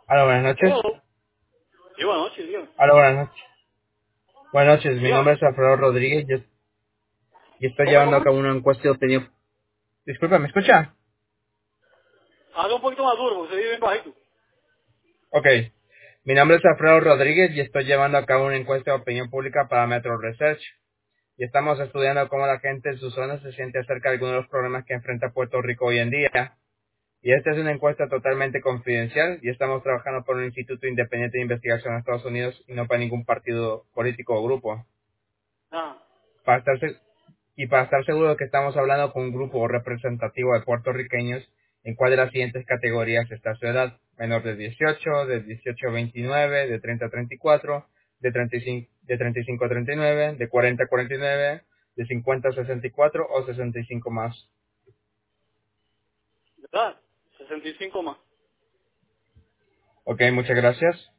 Hola, buenas noches. Hello. Sí, buenas noches, dígame. Hola, buenas noches. Buenas noches, mi Dígame. nombre es Alfredo Rodríguez y estoy ¿Cómo es, llevando cómo a es? cabo una encuesta de opinión. Disculpa, ¿me escucha? Habla un poquito más duro porque se vive bien bajito. Ok. Mi nombre es Alfredo Rodríguez y estoy llevando a cabo una encuesta de opinión pública para Metro Research. Y estamos estudiando cómo la gente en su zona se siente acerca de algunos de los problemas que enfrenta Puerto Rico hoy en día. Y esta es una encuesta totalmente confidencial y estamos trabajando por un instituto independiente de investigación en Estados Unidos y no para ningún partido político o grupo. Ah, Para estar, para estar seguro de que estamos hablando con un grupo representativo de puertorriqueños, ¿en cuál de las siguientes categorías está su edad? Menor de 18, de 18 a 29, de 30 a 34, de 35 a 39, de 40 a 49, de 50 a 64 o 65 más. ¿verdad? 65 más. Ok, muchas gracias.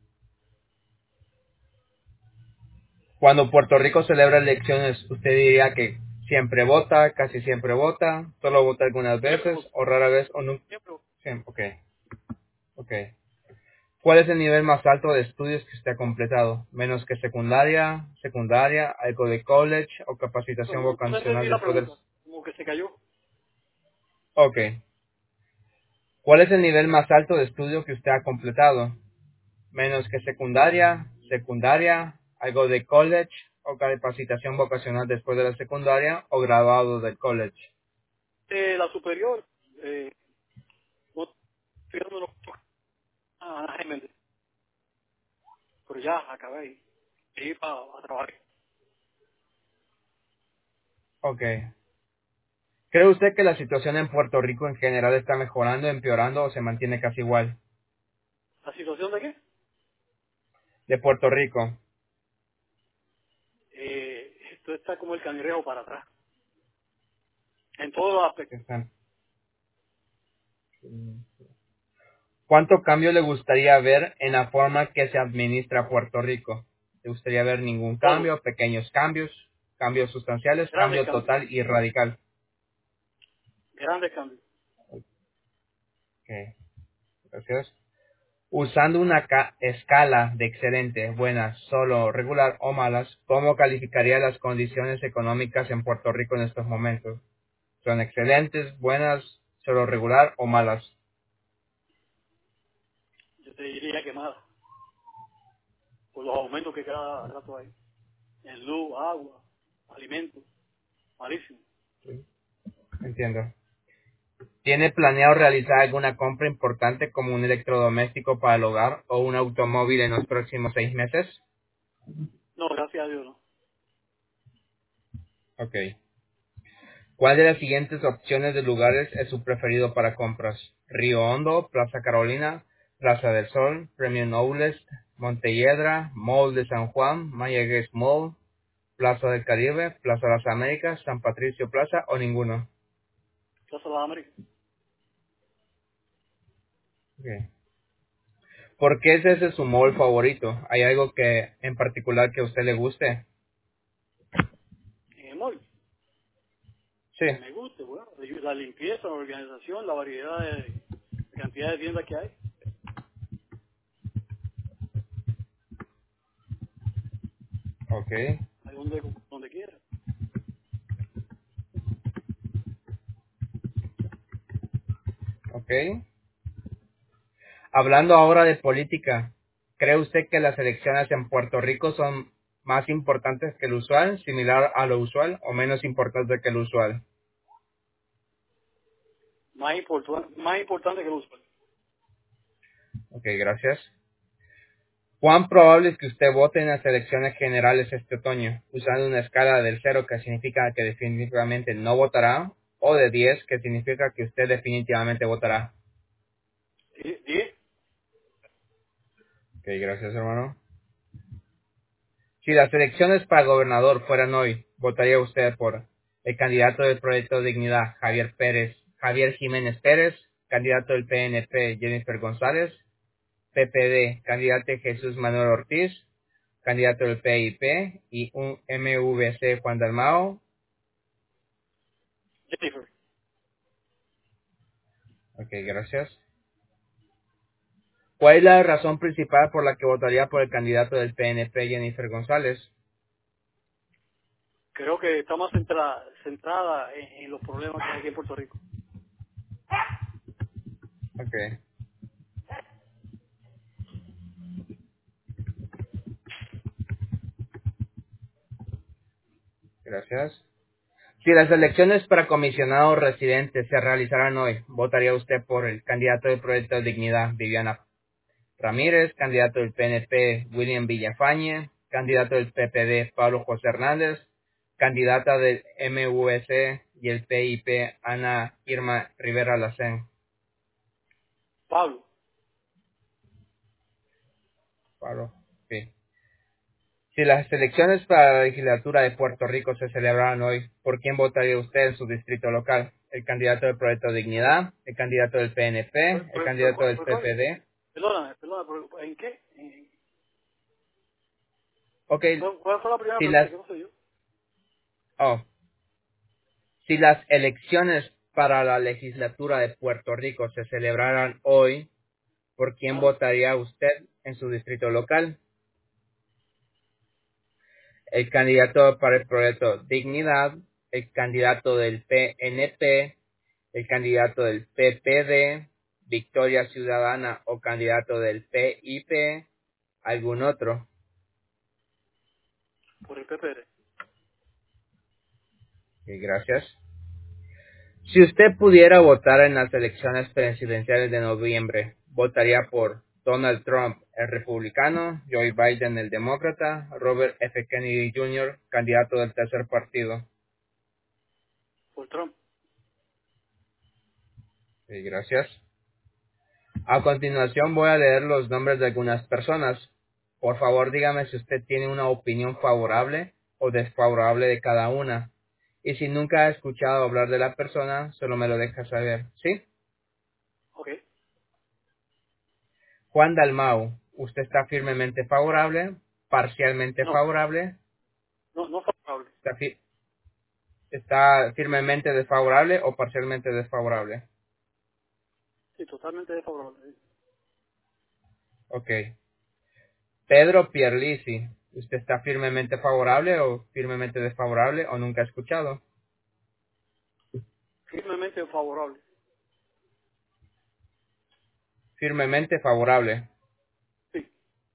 Cuando Puerto Rico celebra elecciones, ¿usted diría que siempre vota, casi siempre vota, solo vota algunas Siempre veces voto. o rara vez o nunca? Siempre voto. Siempre, ok, ok. ¿Cuál es el nivel más alto de estudios que usted ha completado? ¿Menos que secundaria, secundaria, algo de college o capacitación No vocacional entendí la después del... pregunta. Como que se cayó. Ok. ¿Cuál es el nivel más alto de estudio que usted ha completado? ¿Menos que secundaria, secundaria, algo de college o capacitación vocacional después de la secundaria o graduado del college? La superior, no estoy dando a Ana Jiménez. Pero ya, acabé ahí. Y para a trabajar. Ok. ¿Cree usted que la situación en Puerto Rico en general está mejorando, empeorando o se mantiene casi igual? ¿La situación de qué? De Puerto Rico. Esto está como el cangrejo para atrás. En todos los aspectos. Están- ¿Cuánto cambio le gustaría ver en la forma que se administra Puerto Rico? ¿Le gustaría ver ningún Todo. cambio, pequeños cambios, cambios sustanciales, Grandes cambio cambios. total y radical? Grandes cambios. Ok, gracias. Usando una escala de excelente, buenas, solo, regular o malas, ¿cómo calificaría las condiciones económicas en Puerto Rico en estos momentos? ¿Son excelentes, buenas, solo regular o malas? Yo te diría que más. Por los aumentos que cada rato hay. En luz, agua, alimentos. Malísimo. Sí, entiendo. ¿Tiene planeado realizar alguna compra importante como un electrodoméstico para el hogar o un automóvil en los próximos 6 meses? No, gracias a Dios, no. Ok. ¿Cuál de las siguientes opciones de lugares es su preferido para compras? Río Hondo, Plaza Carolina, Plaza del Sol, Premium Outlets, Montelledra, Mall de San Juan, Mayagüez Mall, Plaza del Caribe, Plaza de las Américas, San Patricio Plaza o ninguno. Plaza de las Américas. Ok. ¿Por qué es ese su mall favorito? ¿Hay algo que en particular que a usted le guste? En el mall. Sí. Que me guste, bueno. La limpieza, la organización, la variedad de la cantidad de tiendas que hay. Ok. Hay donde quiera. Ok. Hablando ahora de política, ¿cree usted que las elecciones en Puerto Rico son más importantes que el usual, similar a lo usual o menos importantes que el usual? Más importante que el uso. Ok, gracias. ¿Cuán probable es que usted vote en las elecciones generales este otoño, usando una escala del 0 que significa que definitivamente no votará, o de 10 que significa que usted definitivamente votará? ¿10? Ok, gracias, hermano. Si las elecciones para gobernador fueran hoy, ¿votaría usted por el candidato del Proyecto Dignidad, Javier Jiménez Pérez, candidato del PNP, Jennifer González, PPD, candidato Jesús Manuel Ortiz, candidato del PIP y un MVC Juan Dalmao? Jennifer. Ok, gracias. ¿Cuál es la razón principal por la que votaría por el candidato del PNP, Jennifer González? Creo que está más centrada en los problemas que hay aquí en Puerto Rico. Ok, gracias. Si las elecciones para comisionado residente se realizaran hoy, ¿votaría usted por el candidato del Proyecto de Dignidad, Viviana Ramírez, candidato del PNP, William Villafañe, candidato del PPD, Pablo José Hernández, candidata del MUS y el PIP, Ana Irma Rivera Lacén? Pablo, Pablo, sí. Si las elecciones para la legislatura de Puerto Rico se celebraran hoy, ¿por quién votaría usted en su distrito local? ¿El candidato del Proyecto Dignidad? ¿El candidato del PNP? ¿El candidato del ¿cuál? PPD? Perdóname, ¿en qué? Ok, ¿Cuál fue la primera si pregunta? las, Que no sé yo. oh, si las elecciones para la legislatura de Puerto Rico se celebraran hoy, ¿por quién Ah, votaría usted en su distrito local? ¿El candidato para el Proyecto Dignidad? ¿El candidato del PNP? ¿El candidato del PPD, Victoria Ciudadana o candidato del PIP, algún otro? por el PPD. Y gracias. Si usted pudiera votar en las elecciones presidenciales de noviembre, ¿votaría por Donald Trump, el republicano, Joe Biden, el demócrata, Robert F. Kennedy Jr., candidato del tercer partido? Por Trump. Y gracias. A continuación voy a leer los nombres de algunas personas. Por favor, dígame si usted tiene una opinión favorable o desfavorable de cada una. Y si nunca ha escuchado hablar de la persona, solo me lo deja saber. ¿Sí? Ok. Juan Dalmau, ¿usted está firmemente favorable? ¿Parcialmente No, favorable? no favorable. ¿Está firmemente desfavorable o parcialmente desfavorable? Sí, totalmente desfavorable. Ok. Pedro Pierlisi, ¿usted está firmemente favorable o firmemente desfavorable o nunca ha escuchado? Firmemente favorable. Firmemente favorable. Sí.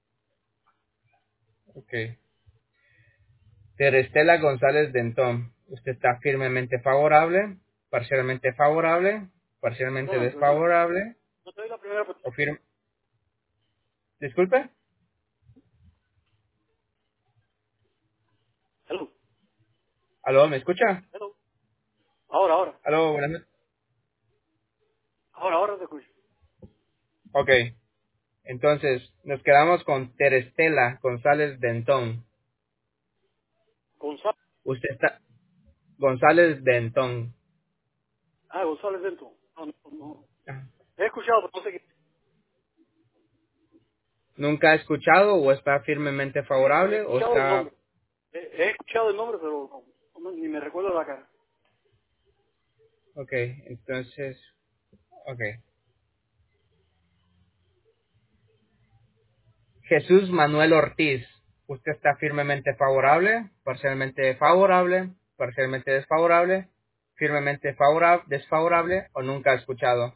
Ok. Terestela González Dentón, ¿usted está firmemente favorable, parcialmente Perdóname. desfavorable No te doy la primera pregunta. o firme? Disculpe. Hello. ¿Aló, me escucha? Hello. Ahora. ¿Aló, buenas noches? Ahora te escucho. Ok. Entonces, nos quedamos con Terestela González Dentón. González. Usted está González Dentón. González Denton. No. Ah. He escuchado, pero no sé qué. ¿Nunca ha escuchado o está firmemente He favorable o escuchado el está... nombre. He escuchado el nombre, pero ni me recuerdo la cara. Ok, entonces... Ok. Jesús Manuel Ortiz, ¿usted está firmemente favorable, parcialmente desfavorable, firmemente favorable, desfavorable o nunca ha escuchado?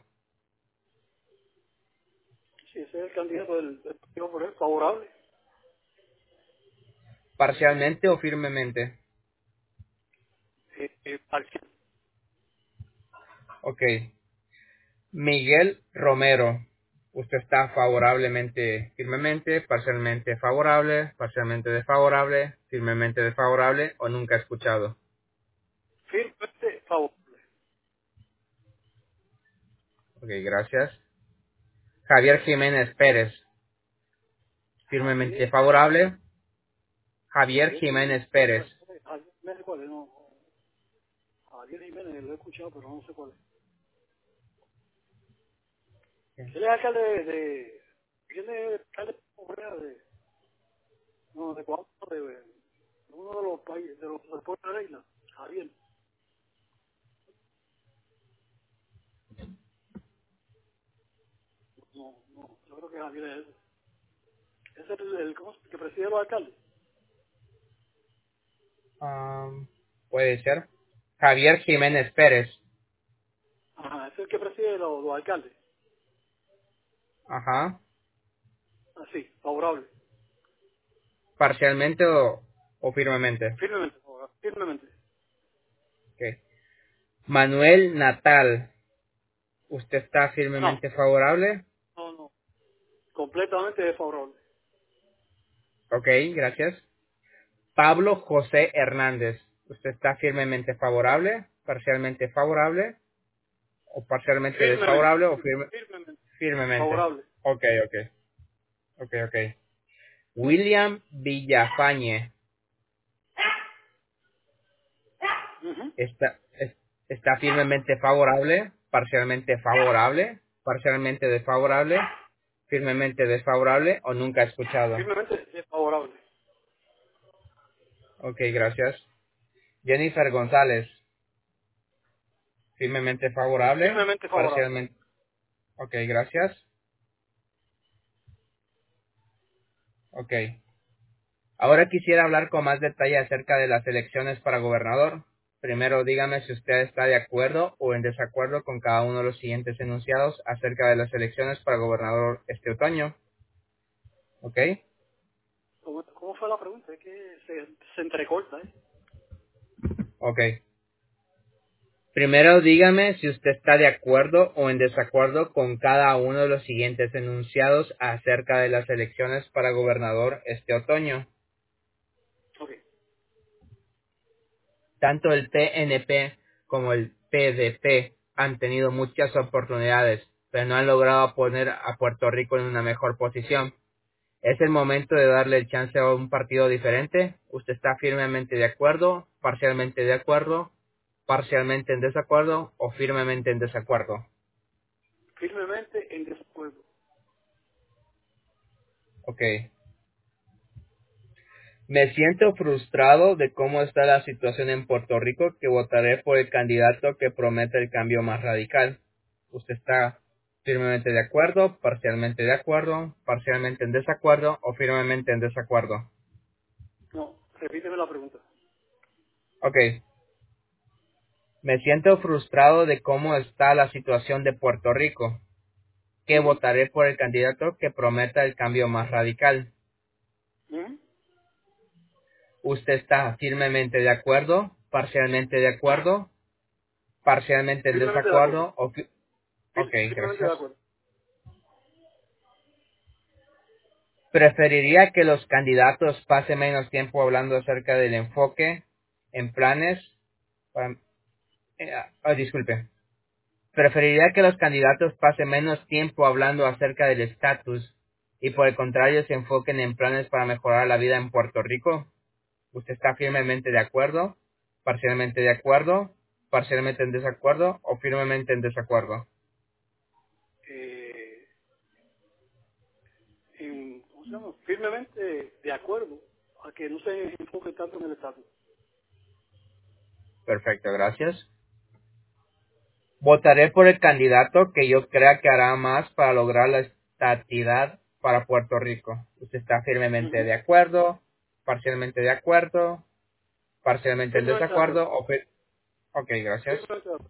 Sí, ese es el candidato del partido por él, favorable. Parcialmente o firmemente. Parcial. Ok. Miguel Romero, ¿usted está favorablemente, firmemente, parcialmente desfavorable, firmemente desfavorable o nunca ha escuchado? Firmemente favorable. Ok, gracias. Javier Jiménez Pérez, firmemente Javier. favorable. Javier Javier Jiménez. Jiménez Pérez. Javier Jiménez, ¿cuál es? No. Javier Jiménez, lo he escuchado, pero no sé cuál es. Él es alcalde de ¿quién es alcalde de, no, de Ecuador, de uno de los países, de los pueblos de la isla? Javier. no, yo creo que Javier es ese. Es ¿cómo es? Que preside los alcaldes. Puede ser. Javier Jiménez Pérez. Ajá, es el que preside los alcaldes. Ajá. Así, favorable. ¿Parcialmente o firmemente? Firmemente, favorable. Firmemente. Ok. Manuel Natal. ¿Usted está No, firmemente favorable? no. Completamente favorable. Ok, gracias. Pablo José Hernández. ¿Usted está firmemente favorable? ¿Parcialmente favorable? ¿O parcialmente Firmemente. desfavorable o Firmemente. firmemente? Favorable. Ok, ok. William Villafañe. Ujú. ¿Está firmemente favorable? ¿Parcialmente favorable? ¿Parcialmente desfavorable? ¿Firmemente desfavorable o nunca ha escuchado? Firmemente desfavorable. Ok, gracias. Jennifer González. ¿Firmemente favorable? Firmemente favorable. ¿Parcialmente? Ok, gracias. Ok. Ahora quisiera hablar con más detalle acerca de las elecciones para gobernador. Primero, dígame si usted está de acuerdo o en desacuerdo con cada uno de los siguientes enunciados acerca de las elecciones para gobernador este otoño. ¿Ok? ¿Cómo fue la pregunta? Es que se entrecorta, ¿eh? Ok. Primero, dígame si usted está de acuerdo o en desacuerdo con cada uno de los siguientes enunciados acerca de las elecciones para gobernador este otoño. Ok. Tanto el PNP como el PDP han tenido muchas oportunidades, pero no han logrado poner a Puerto Rico en una mejor posición. ¿Es el momento de darle el chance a un partido diferente? ¿Usted está firmemente de acuerdo, parcialmente en desacuerdo o firmemente en desacuerdo? Firmemente en desacuerdo. Ok. Me siento frustrado de cómo está la situación en Puerto Rico que votaré por el candidato que promete el cambio más radical. ¿Usted está firmemente de acuerdo, parcialmente en desacuerdo o firmemente en desacuerdo? No, repíteme la pregunta. Ok. Me siento frustrado de cómo está la situación de Puerto Rico que Ujú. votaré por el candidato que prometa el cambio más radical. Ujú. ¿Usted está firmemente de acuerdo, parcialmente en Firmemente de acuerdo. desacuerdo o Ok, Firmemente de gracias. acuerdo. Preferiría que los candidatos pasen menos tiempo hablando acerca del enfoque en planes. para- disculpe. Preferiría que los candidatos pasen menos tiempo hablando acerca del estatus y por el contrario se enfoquen en planes para mejorar la vida en Puerto Rico. ¿Usted está firmemente de acuerdo, parcialmente en desacuerdo o firmemente en desacuerdo? Eh, ¿Cómo se llama? Firmemente de acuerdo a que no se enfoque tanto en el estatus. Perfecto, gracias. Votaré por el candidato que yo crea que hará más para lograr la estatidad para Puerto Rico. ¿Usted está firmemente Ujú. de acuerdo, parcialmente de acuerdo, parcialmente en Firmemente de acuerdo. desacuerdo? Ok, gracias. Firmemente de acuerdo.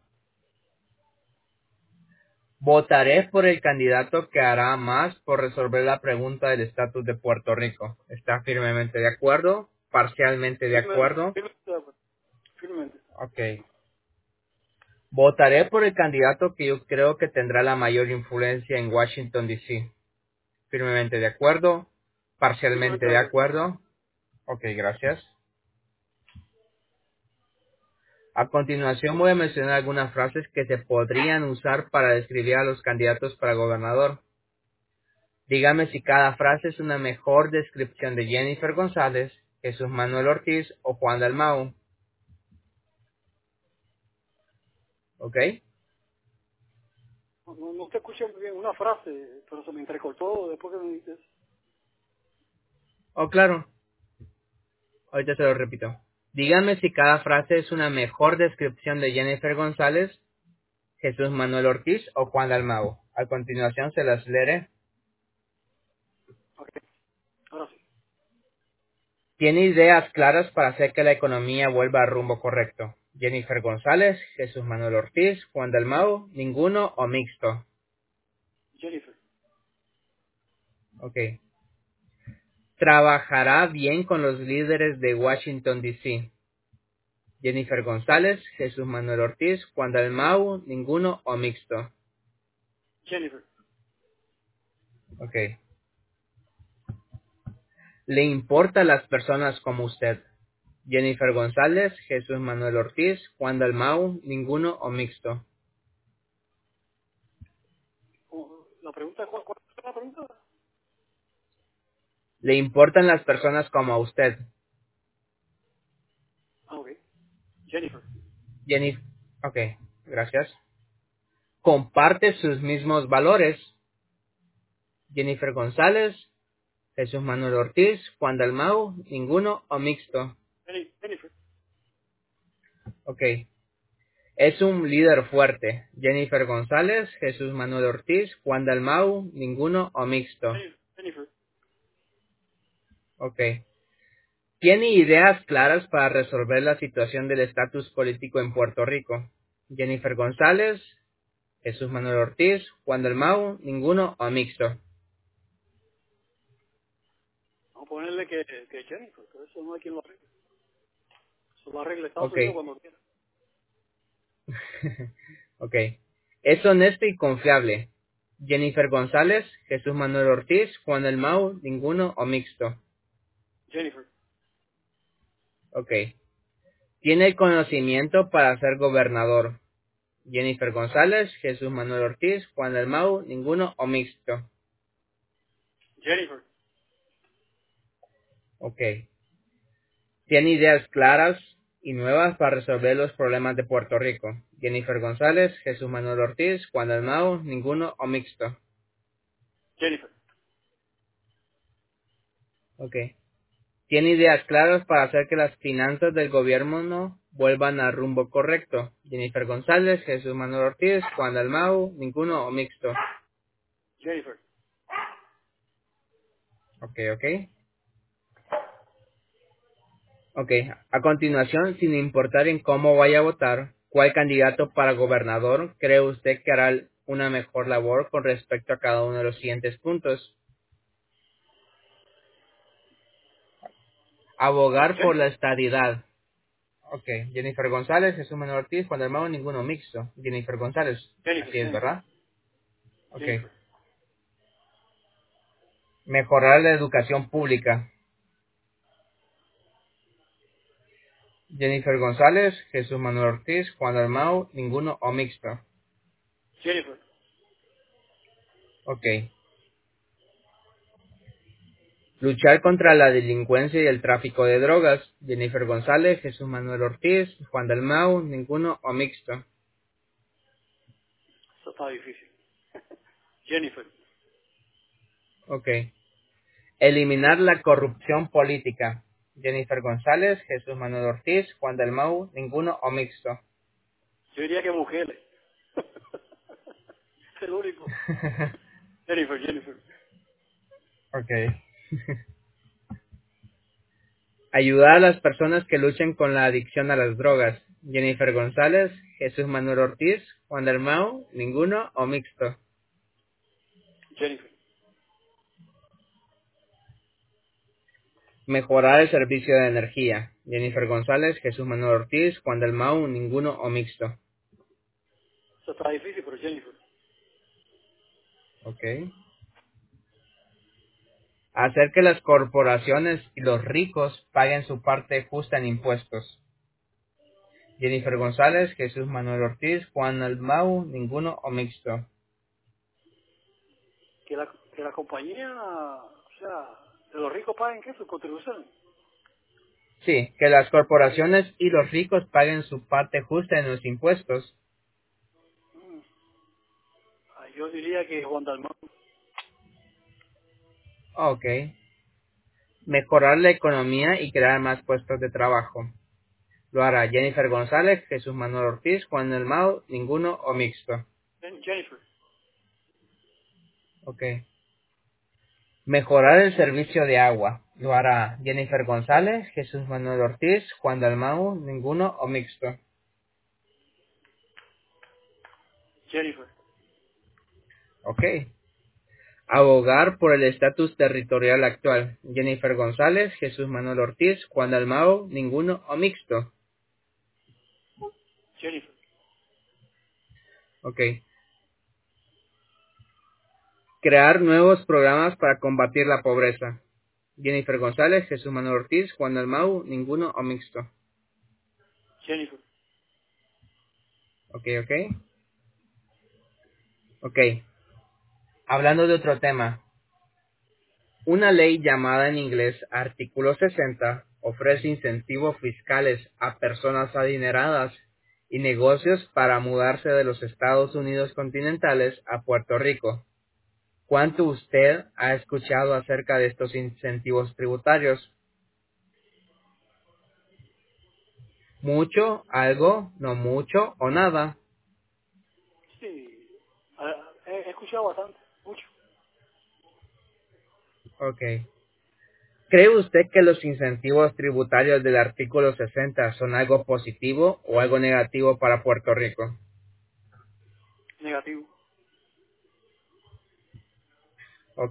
Votaré por el candidato que hará más por resolver la pregunta del estatus de Puerto Rico. ¿Está firmemente de acuerdo, parcialmente de acuerdo? Firmemente de acuerdo. Firmemente. Ok. Votaré por el candidato que yo creo que tendrá la mayor influencia en Washington, D.C. Firmemente de acuerdo, parcialmente Firmemente de de acuerdo. acuerdo. Ok, gracias. A continuación voy a mencionar algunas frases que se podrían usar para describir a los candidatos para gobernador. Dígame si cada frase es una mejor descripción de Jennifer González, Jesús Manuel Ortiz o Juan Dalmau. ¿Ok? No te escuché muy bien una frase, pero se me entrecortó después que me dices. Oh, claro. Ahorita se lo repito. Dígame si cada frase es una mejor descripción de Jennifer González, Jesús Manuel Ortiz o Juan Dalmau. A continuación se las leeré. Ok, ahora sí. Tiene ideas claras para hacer que la economía vuelva a rumbo correcto. Jennifer González, Jesús Manuel Ortiz, Juan Dalmau, ninguno o mixto. Jennifer. Ok. Trabajará bien con los líderes de Washington, D.C. Jennifer González, Jesús Manuel Ortiz, Juan Dalmau, ninguno o mixto. Jennifer. Ok. Le importa a las personas como usted. Jennifer González, Jesús Manuel Ortiz, Juan Dalmau, ninguno o mixto. La pregunta, ¿cuál es la pregunta? Le importan las personas como a usted. Ah, ok. Jennifer. Jennifer, ok, gracias. Comparte sus mismos valores. Jennifer González, Jesús Manuel Ortiz, Juan Dalmau, ninguno o mixto. Jennifer. Ok. Es un líder fuerte. Jennifer González, Jesús Manuel Ortiz, Juan Dalmau, ninguno o mixto. Jennifer. Ok. Tiene ideas claras para resolver la situación del estatus político en Puerto Rico. Jennifer González, Jesús Manuel Ortiz, Juan Dalmau, ninguno o mixto. Vamos a ponerle que Jennifer, pero eso no hay quien lo arregle. Eso lo arregla Estados Ok. Unidos cuando quiera. Ok. Es honesto y confiable. Jennifer González, Jesús Manuel Ortiz, Juan Dalmau, ninguno o mixto. Jennifer. Ok. Tiene el conocimiento para ser gobernador. Jennifer González, Jesús Manuel Ortiz, Juan Dalmau, ninguno o mixto. Jennifer. Ok. Tiene ideas claras y nuevas para resolver los problemas de Puerto Rico. Jennifer González, Jesús Manuel Ortiz, Juan Dalmau, ninguno o mixto. Jennifer. Ok. Tiene ideas claras para hacer que las finanzas del gobierno no vuelvan al rumbo correcto. Jennifer González, Jesús Manuel Ortiz, Juan Dalmau, ninguno o mixto. Jennifer. Ok, ok. Ok, a continuación, sin importar en cómo vaya a votar, ¿cuál candidato para gobernador cree usted que hará una mejor labor con respecto a cada uno de los siguientes puntos? Abogar por la Jennifer. estadidad. Ok, Jennifer González, Jesús Manuel Ortiz, Juan Dalmau, ninguno mixto. Jennifer González, Jennifer. así es, Jennifer. ¿verdad? Ok. Jennifer. Mejorar la educación pública. Jennifer González, Jesús Manuel Ortiz, Juan Dalmau, ninguno o mixto. Jennifer. Ok. Luchar contra la delincuencia y el tráfico de drogas. Jennifer González, Jesús Manuel Ortiz, Juan Dalmau, ninguno o mixto. Eso está difícil. Jennifer. Ok. Eliminar la corrupción política. Jennifer González, Jesús Manuel Ortiz, Juan Dalmau, ninguno o mixto. Yo diría que mujeres. Es el único. Jennifer. Jennifer. Ok. Ayudar a las personas que luchan con la adicción a las drogas. Jennifer González, Jesús Manuel Ortiz, Juan Dalmau, ninguno o mixto. Jennifer. Mejorar el servicio de energía. Jennifer González, Jesús Manuel Ortiz, Juan Dalmau, ninguno o mixto. Eso está difícil, pero Jennifer. Ok. Hacer que las corporaciones y los ricos paguen su parte justa en impuestos. Jennifer González, Jesús Manuel Ortiz, Juan Dalmau, ninguno o mixto. Que la compañía, o sea, de los ricos paguen qué, sus contribuciones. Sí, que las corporaciones y los ricos paguen su parte justa en los impuestos. Mm. Yo diría que Juan Dalmau. Ok. Mejorar la economía y crear más puestos de trabajo. Lo hará Jennifer González, Jesús Manuel Ortiz, Juan Dalmau, ninguno o mixto. Jennifer. Ok. Mejorar el servicio de agua. Lo hará Jennifer González, Jesús Manuel Ortiz, Juan Dalmau, ninguno o mixto. Jennifer. Ok. Abogar por el estatus territorial actual. Jennifer González, Jesús Manuel Ortiz, Juan Dalmau, ninguno o mixto. Jennifer. Ok. Crear nuevos programas para combatir la pobreza. Jennifer González, Jesús Manuel Ortiz, Juan Dalmau, ninguno o mixto. Jennifer. Ok. Ok. Hablando de otro tema. Una ley llamada en inglés Artículo 60 ofrece incentivos fiscales a personas adineradas y negocios para mudarse de los Estados Unidos continentales a Puerto Rico. ¿Cuánto usted ha escuchado acerca de estos incentivos tributarios? ¿Mucho, algo, no mucho o nada? Sí. He escuchado bastante. Mucho. Ok. ¿Cree usted que los incentivos tributarios del artículo 60 son algo positivo o algo negativo para Puerto Rico? Negativo. Ok.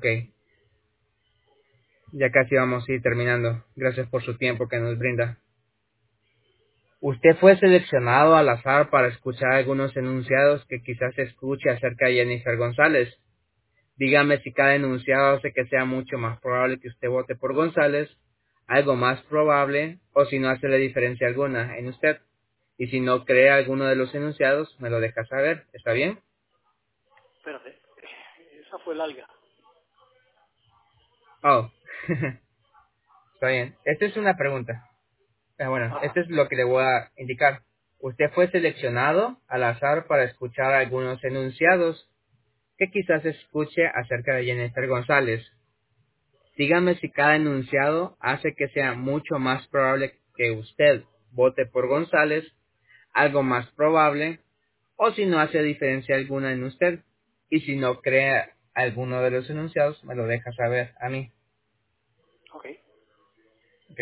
Ya casi vamos a ir terminando. Gracias por su tiempo que nos brinda. Usted fue seleccionado al azar para escuchar algunos enunciados que quizás escuche acerca de Jennifer González. Dígame si cada enunciado hace que sea mucho más probable que usted vote por González, algo más probable, o si no hace la diferencia alguna en usted. Y si no cree alguno de los enunciados, me lo deja saber. ¿Está bien? Espérate. Esa fue larga. Oh, está bien. Esta es una pregunta. Bueno, Ajá. esto es lo que le voy a indicar. Usted fue seleccionado al azar para escuchar algunos enunciados que quizás escuche acerca de Jennifer González. Dígame si cada enunciado hace que sea mucho más probable que usted vote por González, algo más probable, o si no hace diferencia alguna en usted. Y si no cree alguno de los enunciados, me lo deja saber a mí. Ok. ¿Ok?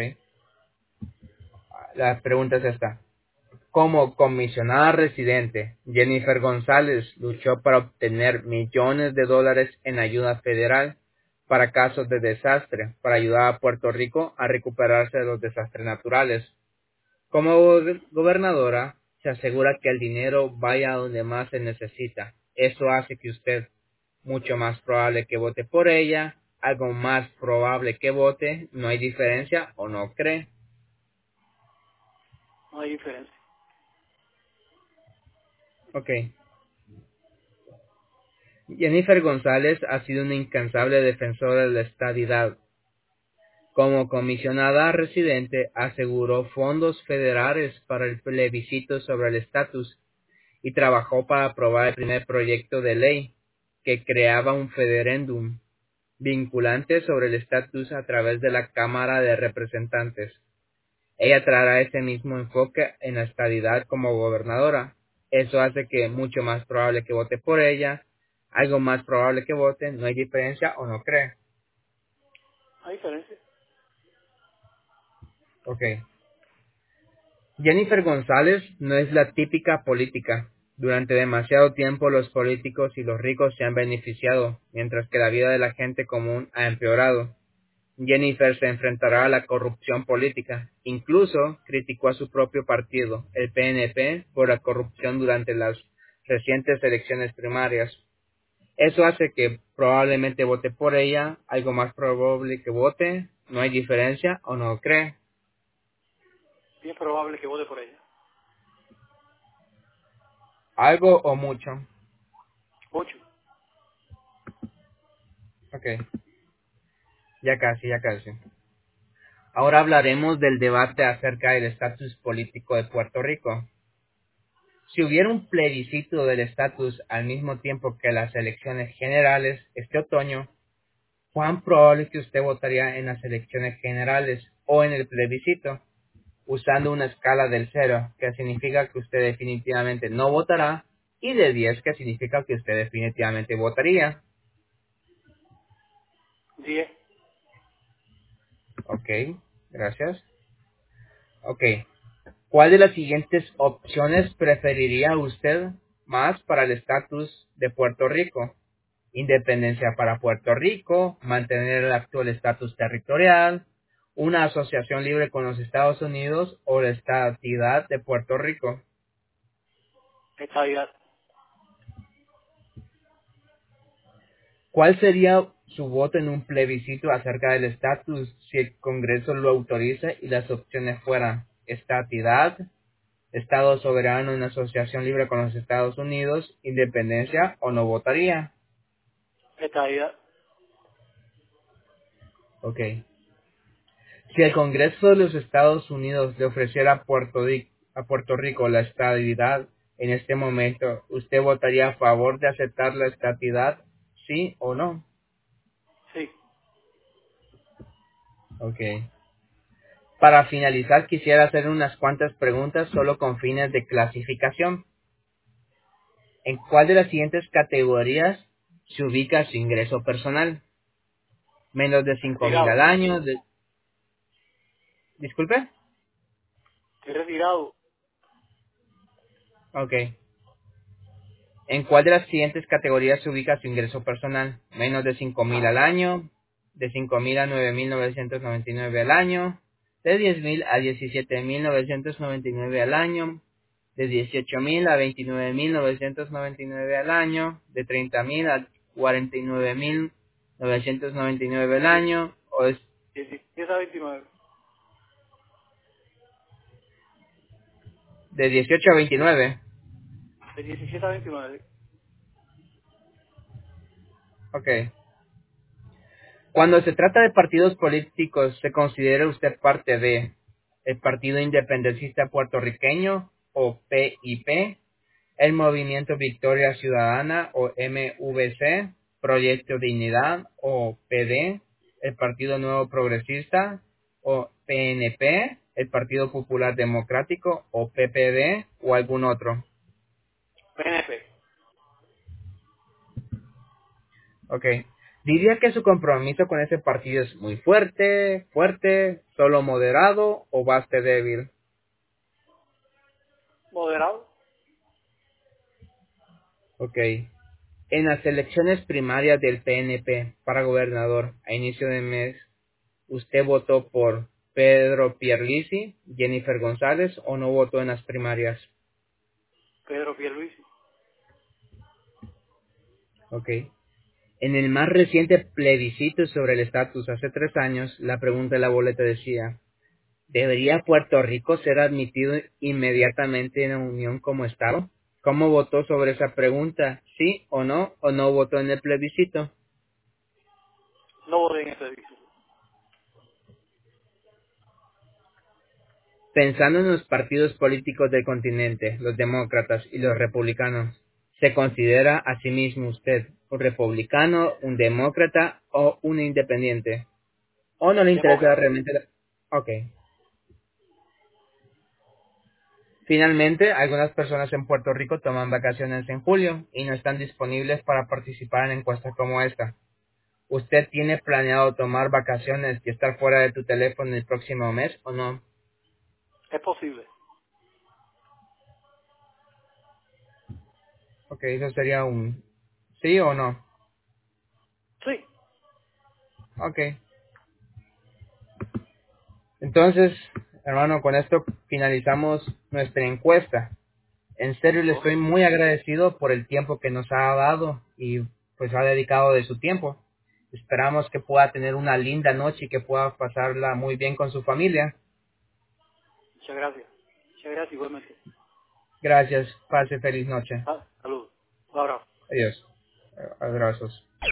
La pregunta es esta. Como comisionada residente, Jennifer González luchó para obtener millones de dólares en ayuda federal para casos de desastre, para ayudar a Puerto Rico a recuperarse de los desastres naturales. Como gobernadora, se asegura que el dinero vaya a donde más se necesita. Eso hace que usted, mucho más probable que vote por ella, algo más probable que vote, no hay diferencia o no cree. No hay diferencia. Ok. Jennifer González ha sido una incansable defensora de la estadidad. Como comisionada residente, aseguró fondos federales para el plebiscito sobre el estatus y trabajó para aprobar el primer proyecto de ley que creaba un federéndum vinculante sobre el estatus a través de la Cámara de Representantes. Ella traerá ese mismo enfoque en la estadidad como gobernadora. Eso hace que mucho más probable que vote por ella, algo más probable que vote, no hay diferencia o no cree. No hay diferencia. Ok. Jennifer González no es la típica política. Durante demasiado tiempo los políticos y los ricos se han beneficiado, mientras que la vida de la gente común ha empeorado. Jennifer se enfrentará a la corrupción política. Incluso criticó a su propio partido, el PNP, por la corrupción durante las recientes elecciones primarias. Eso hace que probablemente vote por ella, algo más probable que vote, no hay diferencia o no cree. Bien probable que vote por ella. Algo o mucho. Mucho. Ok, ya casi, ya casi. Ahora hablaremos del debate acerca del estatus político de Puerto Rico. Si hubiera un plebiscito del estatus al mismo tiempo que las elecciones generales este otoño, ¿cuán probable es que usted votaría en las elecciones generales o en el plebiscito? usando una escala del 0, que significa que usted definitivamente no votará, y de 10, que significa que usted definitivamente votaría. 10. Ok, gracias. Ok, ¿cuál de las siguientes opciones preferiría usted más para el estatus de Puerto Rico? Independencia para Puerto Rico, mantener el actual estatus territorial, una asociación libre con los Estados Unidos o la estatidad de Puerto Rico. Estabilidad. ¿Cuál sería su voto en un plebiscito acerca del estatus si el Congreso lo autoriza y las opciones fueran estatidad, Estado soberano en asociación libre con los Estados Unidos, independencia o no votaría? Estabilidad. Ok. Si el Congreso de los Estados Unidos le ofreciera a Puerto Rico la estabilidad en este momento, ¿usted votaría a favor de aceptar la estabilidad, sí o no? Sí. Ok. Para finalizar, quisiera hacer unas cuantas preguntas solo con fines de clasificación. ¿En cuál de las siguientes categorías se ubica su ingreso personal? Menos de 5,000 al Retirado. año. Disculpe. Estoy retirado. Ok. ¿En cuál de las siguientes categorías se ubica su ingreso personal? Menos de 5,000 Ajá. al año, de 5,000 a 9,999 al año, de 10,000 a 17,999 al año, de 18,000 a 29,999 al año, de 30,000 a 49,999 al Die- año, o es 17 a 29. de 18 a 29. De 17 a 29. Ok. Cuando se trata de partidos políticos, ¿se considera usted parte de el Partido Independentista Puertorriqueño o PIP, el Movimiento Victoria Ciudadana o MVC, Proyecto Dignidad o PD, el Partido Nuevo Progresista o PNP, el Partido Popular Democrático o PPD o algún otro? PNP. Ok. ¿Diría que su compromiso con ese partido es muy fuerte, solo moderado o bastante débil? Moderado. Ok. En las elecciones primarias del PNP para gobernador a inicio de mes, ¿usted votó por Pedro Pierluisi, Jennifer González o no votó en las primarias? Pedro Pierluisi. Ok. En el más reciente plebiscito sobre el estatus hace 3 años, la pregunta de la boleta decía: ¿debería Puerto Rico ser admitido inmediatamente en la Unión como Estado? ¿Cómo votó sobre esa pregunta? ¿Sí o no votó en el plebiscito? No voté en ese edificio. Pensando en los partidos políticos del continente, los demócratas y los republicanos, ¿se considera a sí mismo usted un republicano, un demócrata o un independiente? ¿O no le interesa Demócrata. realmente Ok. Finalmente, algunas personas en Puerto Rico toman vacaciones en julio y no están disponibles para participar en encuestas como esta. ¿Usted tiene planeado tomar vacaciones y estar fuera de tu teléfono el próximo mes o no? Es posible. Ok, eso sería un sí o no. Sí. Ok. Entonces, hermano, con esto finalizamos nuestra encuesta. En serio, le Ok. estoy muy agradecido por el tiempo que nos ha dado y pues ha dedicado de su tiempo. Esperamos que pueda tener una linda noche y que pueda pasarla muy bien con su familia. Muchas gracias. Muchas gracias igualmente. Gracias. Pase feliz noche. Ah, saludos. Un abrazo. Adiós. Abrazos.